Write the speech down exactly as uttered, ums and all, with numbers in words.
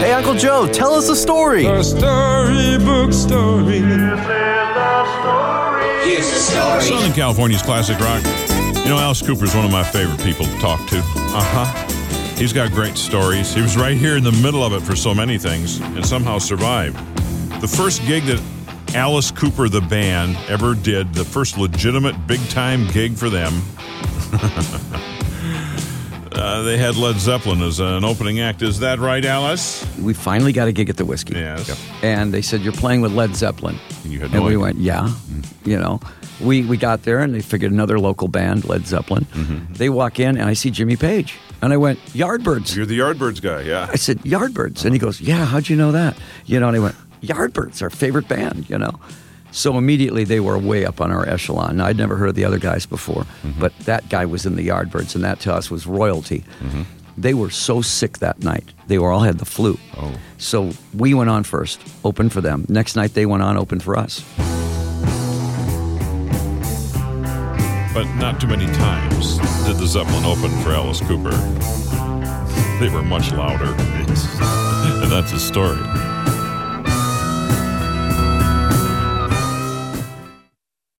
Hey, Uncle Joe, tell us a story. The storybook story. Here's the story. Southern California's classic rock. You know, Alice Cooper's one of my favorite people to talk to. Uh-huh. He's got great stories. He was right here in the middle of it for so many things and somehow survived. The first gig that Alice Cooper, the band, ever did, the first legitimate big-time gig for them, uh, they had Led Zeppelin as an opening act. Is that right, Alice? We finally got a gig at the Whiskey. Yes. Yep. And they said, you're playing with Led Zeppelin. And you had no And we idea. went, yeah. Mm-hmm. You know, we, we got there and they figured another local band, Led Zeppelin. Mm-hmm. They walk in and I see Jimmy Page. And I went, Yardbirds. You're the Yardbirds guy, yeah. I said, Yardbirds. And he goes, yeah, how'd you know that? You know, and I went, Yardbirds, our favorite band, you know. So immediately they were way up on our echelon. Now, I'd never heard of the other guys before, mm-hmm. but that guy was in the Yardbirds, and that to us was royalty. Mm-hmm. They were so sick that night. They were all had the flu. Oh. So we went on first, opened for them. Next night they went on, opened for us. But not too many times did the Zeppelin open for Alice Cooper. They were much louder. And that's a story.